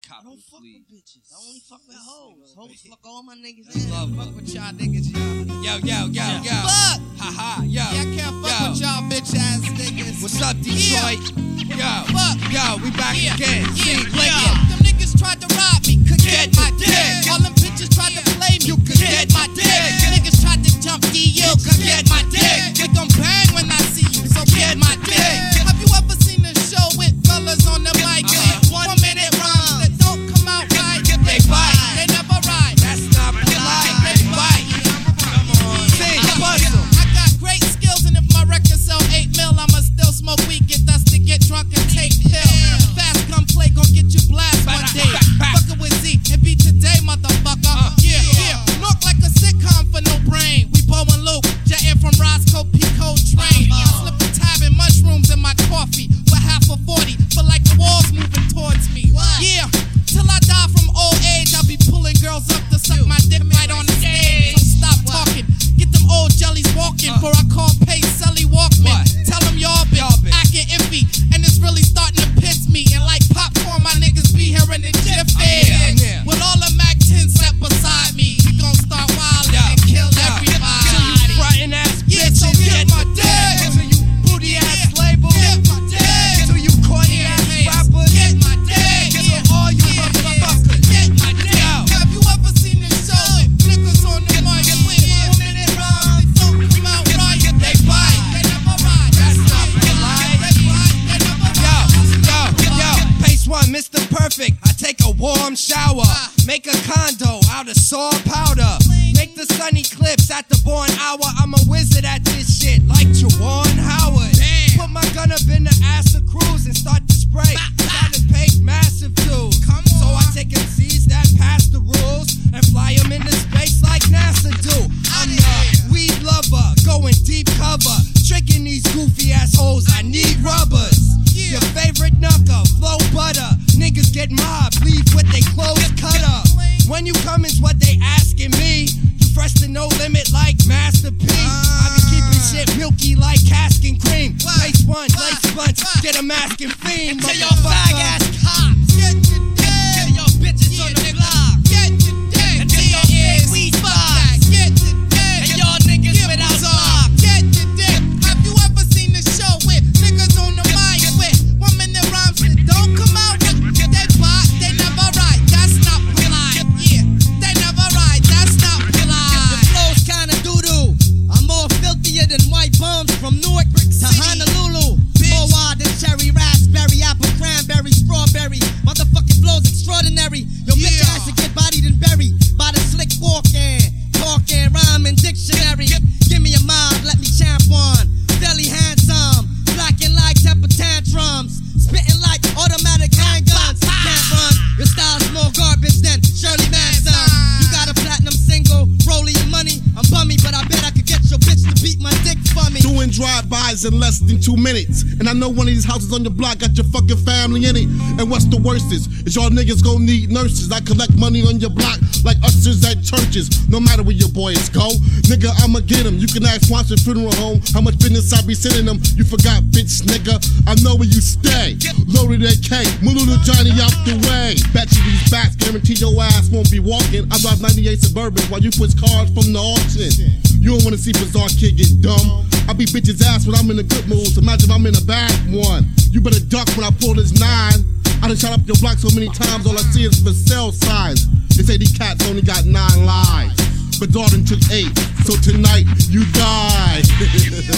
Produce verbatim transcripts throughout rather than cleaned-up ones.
cop I don't it, fuck please. with bitches. I only fuck with hoes. Hoes fuck all my niggas. Just love fuck with y'all niggas, y'all. Yo, yo, yo, Yeah. yo. Fuck! Ha-ha, yo. Yeah, I can't fuck yo. with y'all bitch ass niggas. What's up, Detroit? Yo, Fuck. yo, we back Yeah. again. Yeah. See, Yeah. lick it. Them niggas tried to rob me, could Get get my the dick. dick. All them bitches tried to play me, You could could get get my the dick. dick. Niggas tried to jump D U, could get my dick. We gon' bang when I see you, so get my dick. Have you ever seen a show with fellas on the mic? Uh-huh. One minute rhymes that don't come out right. They bite. They never ride. That's not polite. They bite. Come on. Sing, I- bust 'em. I got great skills, and if my record sell eight mil, I'ma still smoke weed, get dusty, get drunk, and take pills. Fast gunplay gon' get you blast one Back, day. back, back. Fuckin' with Z, it be today, motherfucker. Uh, yeah, yeah. Look like a sitcom for no brain. We Bo and Luke, jetting from Roscoe Pico train. I slip a tab and mushrooms in my coffee with half a forty, feel like the walls moving towards me. Yeah, till I die from old age, I'll be pulling girls up to suck my dick right on the stage. So stop talking, get them old jellies walking, Uh. for I call Pay Sully Walkman. What? Tell them y'all been, Y'all been. acting iffy, and it's really starting to piss me. And like popcorn, my niggas be here in the jiffy. I'm here, I'm here. With all the Mac ten set beside me, we gon' start wildin' Yo, and kill yo. everybody. Till you frontin' ass Yeah, bitches so get my the dick. Till you booty ass Yeah. labels Get my dick. Till you corny Yeah, ass hey, rappers get my dick. Till Yeah. all you Yeah, motherfuckers get my dick. Yo. Have you ever seen this show with niggas on the mic? get With the one minute rhymes, they don't come out right. They bite. They never ride. That's They not bite. polite. They bite. They never Yo, ride. yo, yo, pace one, Mister Perfect. I take a warm shower, make a condo out of saw powder, make the sunny clips at the born hour. I'm a wizard at this shit, like Jawan Howard. Damn. Put my gun up in the ass of cruise and start to spray. Starting to pay massive dues. Come So I on. take M Cs that pass the rules and fly them into space like NASA do. I'm the weed lover, going deep cover, tricking these goofy assholes. I need rubbers. Yeah. Your favorite knucker, flow butter. Niggas get mobbed, leave with they clothes cut up. When you come is what they asking me. You fresh to no limit like Master P. I be keeping shit milky like cask and cream. Place one, lace blunts, get a mask and fiend. Till your motherfucker. fag ass cops. Get your dick. Till your bitches on the block. Get your dick. Until your big weed spots. Get your dick. And y'all niggas without socks. Get your dick. Have you ever seen the show with niggas on the mic with one minute rhymes that don't come out? They bot, they never ride. That's not polite. Yeah, they never ride. That's not polite. Flow's kinda doo-doo. I'm more filthier than white bums from Newark to Honolulu. More wild than cherry, raspberry, apple, cranberry, strawberry. Motherfucking flow's extraordinary. Yo, bitch Yeah. ass to get bodied and buried by the slick walking, talking, rhyming dictionary. Give me a mob, let me champ one. Deli handsome, blacking like temper tantrums, spitting like automatic handguns. Can't run, your style's more garbage than Shirley Manson. You got a platinum single, rolling your money. I'm bummy, but I bet I could get your bitch to beat my dick for me. Doing drive-bys in less than two minutes. And I know one of these houses on your block got your fucking family in it. And what's the worst is, is y'all niggas gon' need nurses. I collect money on your block like ushers at churches. No matter where your boys go, nigga, I'ma get them. You can ask Swanson Funeral Home how much business I be sending them. You forgot, bitch, nigga. I know where you stay. Loaded A K, Malulu Johnny out the way. Bet you these backs guarantee your ass won't be walking. I drive ninety-eight Suburbans while you push cars from the auction. You don't wanna see Bizarre Kid get dumb. I be bitches ass when I'm in a good mood. So imagine if I'm in a bad one. You better duck when I pull this nine. I done shot up your block so many times, all I see is for sale signs. They say these cats only got nine lives, but Darden took eight, so tonight you die. Get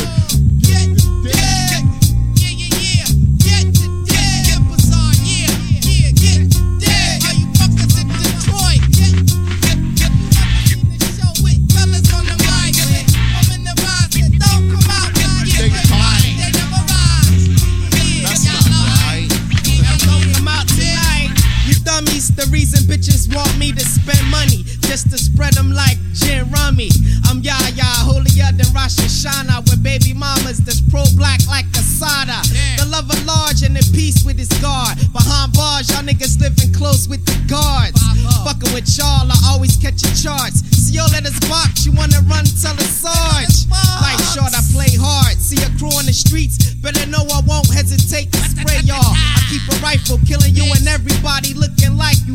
the dick. Yeah, yeah, yeah. Get the dick. Get bizarre. Yeah, yeah. Get the dick. All you fuckers in Detroit. Get, get, get. You ever seen the show with fellas on the mic? Women that rise that don't come out right. Yeah, They they bite. bite. They never rise. Yeah, That's y'all not know. right. Yeah, don't come out tonight. You dummies, the reason bitches want me to spend money just to spread them like gin rummy. I'm Yaya, holier than Rosh Hashanah with baby mamas that's pro-black like Asada. The lover large and in peace with his guard. Behind bars, y'all niggas living close with the guards. Fucking with y'all, I always catch your charts. See your letters box, you wanna run, tell the Sarge. Life short, I play hard. See a crew on the streets, better know I won't hesitate to spray y'all. I keep a rifle, killing you and everybody looking like you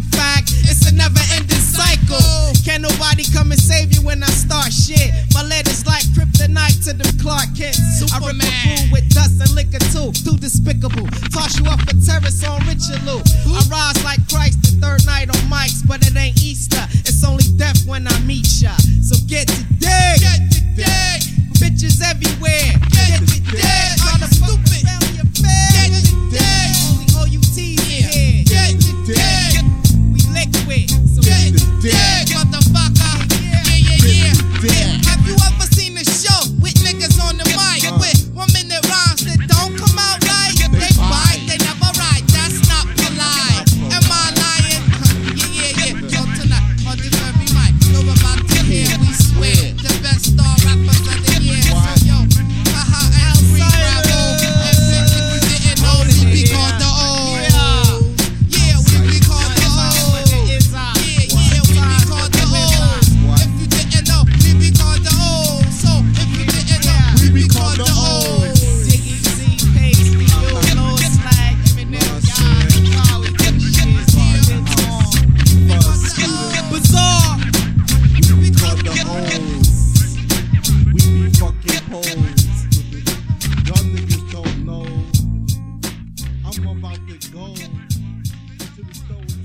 to them Clark Kents. I rip a Superman. fool with dust and liquor too. Too despicable. Toss you off a terrace on Richelieu. I rise like Christ the third night on mics, but it ain't Easter. It's only death when I meet ya. So get today. Get today. Bitches everywhere. Get today. I'm stupid. Family affair. Get today. Only O U Ts in here. Get today. We liquid. So Get get today, motherfucker. Yeah, yeah, yeah. Have you ever seen a show with niggas on the mic with one minute rhymes that don't come out right? They bite, they never write. That's not polite. Am I lying? Yeah, yeah, yeah. Yo, tonight on this very mic, know about to hear we swear the best star rappers of the year. So yo, haha, and free bravo. And since if you didn't know, we be called the old. Yeah, we be called the old. Yeah, yeah, we be called the old. If you didn't know, we be called the old. So if you didn't know, we be called the old. Diggy Z, Paisley, Lil Lil Slag, Eminem, y'all, we get shit started on. Bizarre. We called the hoes. We be fucking hoes. Y'all niggas don't know. I'm about to go to the store.